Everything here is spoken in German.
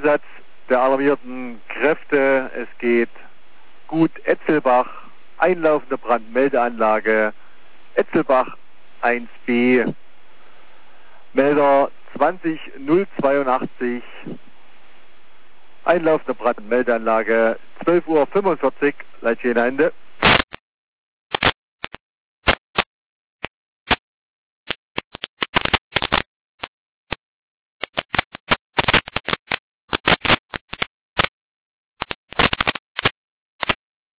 Einsatz der alarmierten Kräfte. Es geht gut Etzelbach, einlaufende Brandmeldeanlage Etzelbach 1b, Melder 20082, einlaufende Brandmeldeanlage 12:45 Uhr, Leitstehende Ende.